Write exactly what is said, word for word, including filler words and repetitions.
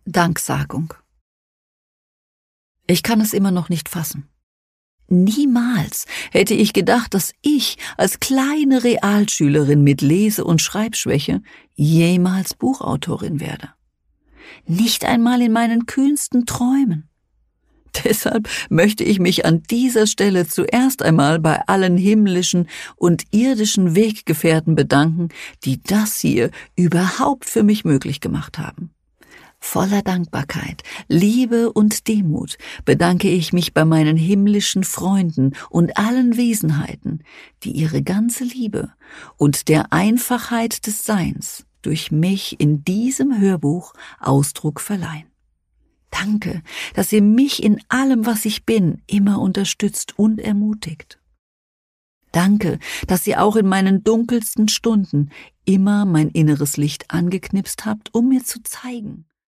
Danksagung. Ich kann es immer noch nicht fassen. Niemals hätte ich gedacht, dass ich als kleine Realschülerin mit Lese- und Schreibschwäche jemals Buchautorin werde. Nicht einmal in meinen kühnsten Träumen. Deshalb möchte ich mich an dieser Stelle zuerst einmal bei allen himmlischen und irdischen Weggefährten bedanken, die das hier überhaupt für mich möglich gemacht haben. Voller Dankbarkeit, Liebe und Demut bedanke ich mich bei meinen himmlischen Freunden und allen Wesenheiten, die ihre ganze Liebe und der Einfachheit des Seins durch mich in diesem Hörbuch Ausdruck verleihen. Danke, dass ihr mich in allem, was ich bin, immer unterstützt und ermutigt. Danke, dass ihr auch in meinen dunkelsten Stunden immer mein inneres Licht angeknipst habt, um mir zu zeigen,